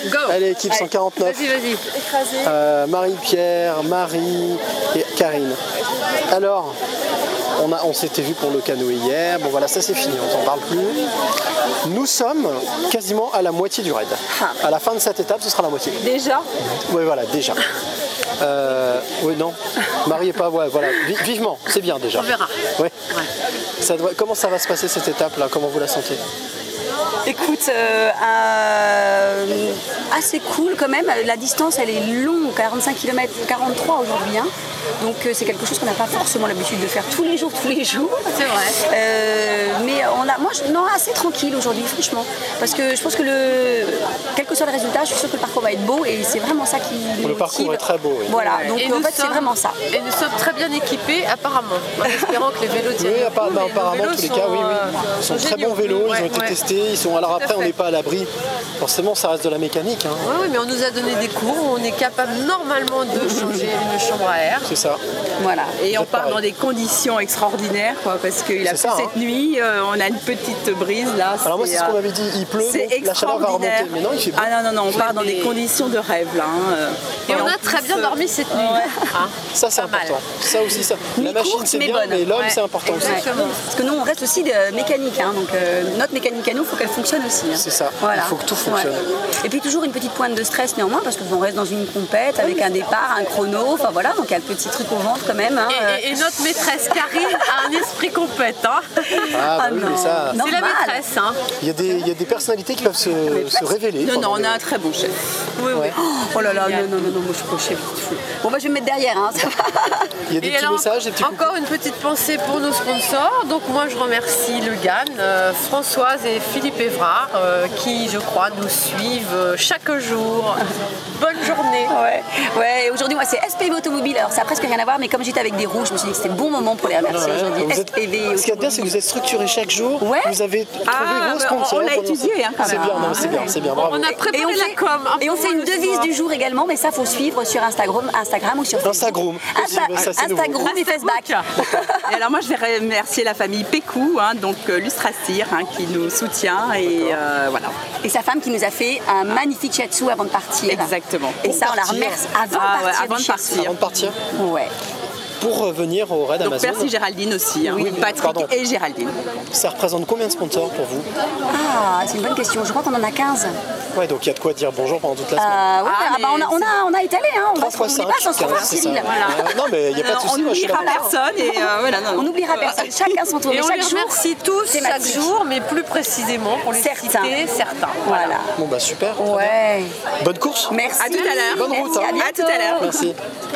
Go. Allez, équipe 149. Vas-y. Marie-Pierre, Marie et Karine. Alors, on s'était vu pour le canoë hier. Bon voilà, ça c'est fini, on s'en parle plus. Nous sommes quasiment à la moitié du raid. À la fin de cette étape, ce sera la moitié. Déjà? Oui, voilà, déjà. Oui, non. Marie est pas. Ouais, voilà. Vivement, c'est bien déjà. On verra. Ouais. Comment ça va se passer cette étape-là? Comment vous la sentez? Écoute, assez cool quand même. La distance, elle est longue, 45 km, 43 aujourd'hui. Hein. Donc c'est quelque chose qu'on n'a pas forcément l'habitude de faire tous les jours. C'est vrai. Mais assez tranquille aujourd'hui, franchement. Parce que je pense que quel que soit le résultat, je suis sûre que le parcours va être beau et c'est vraiment ça qui nous motive. Le parcours est très beau. Oui. Voilà, donc en fait c'est vraiment ça. Et nous sommes très bien équipés apparemment. En espérant que les vélos tiennent. Oui, apparemment, en tous les cas, oui. Ils sont très bons vélos, ils ont été testés. Alors après, on n'est pas à l'abri. Forcément, ça reste de la mécanique. Hein. Oui, mais on nous a donné des cours où on est capable normalement de changer une chambre à air. C'est ça. Voilà. Et on part dans des conditions extraordinaires, quoi, parce qu'il a plu cette nuit, on a une petite brise là. Alors moi, c'est ce qu'on m'avait dit, il pleut, la chaleur va remonter. Mais non, il fait beau. Ah non, on part dans des conditions de rêve là. Et on a très bien dormi cette nuit. Ça, c'est important. Ça aussi, ça. La machine, c'est bien, mais l'homme, c'est important aussi. Parce que nous, on reste aussi de mécanique. Hein, donc notre mécanique à nous, il faut qu'elle fonctionne aussi. Hein. C'est ça. Voilà. Il faut que tout fonctionne. Ouais. Et puis toujours une petite pointe de stress néanmoins, parce qu'on reste dans une compète avec un départ, un chrono. Enfin voilà, donc il y a le petit truc au ventre quand même. Hein, et notre maîtresse Karine a un esprit compète. Hein. Oui, mais ça. C'est la maîtresse. Hein. Il y a des personnalités qui peuvent se révéler. Non, on a un très bon chef. Oui. Oh là là, non, moi je suis pas chef. Bon, bah je vais me mettre derrière. Hein, ça va. Il y a des petits messages, des petits encore une petite pensée pour nos sponsors. Donc moi je remercie le GAN, Françoise et Philippe Évrard qui je crois nous suivent chaque jour. Bonne journée. Ouais, aujourd'hui moi c'est SPV Automobile. Alors ça a presque rien à voir, mais comme j'étais avec des rouges, je me suis dit que c'était le bon moment pour les remercier aujourd'hui. Ce qui est bien, c'est que vous êtes structuré chaque jour. Vous avez trouvé vos sponsors. On l'a étudié. Hein, c'est bien, bravo. On a préparé la com. Et on fait une devise du jour également, mais ça faut suivre sur Instagram ou sur Facebook. Instagram et Facebook. Et alors moi je vais remercier la famille Pécou, donc Lustracir qui nous soutient et voilà. Et sa femme qui nous a fait un magnifique shiatsu avant de partir. Exactement. Et ça on la remercie avant de partir. Ouais. Pour venir au Raid Amazon. Merci Géraldine aussi, Patrick et Géraldine. Ça représente combien de sponsors pour vous? C'est une bonne question, je crois qu'on en a 15. Ouais, donc il y a de quoi dire bonjour pendant toute la semaine. On a étalé, hein. 3 fois 5, Cyril. Non mais il n'y a pas de souci. On n'oubliera personne et on n'oubliera personne, chacun son tour. Et on les remercie tous chaque jour, mais plus précisément pour les citer certains. Voilà. Bon bah super. Ouais. Bonne course. Merci. À tout à l'heure. Bonne route. À tout à l'heure. Merci.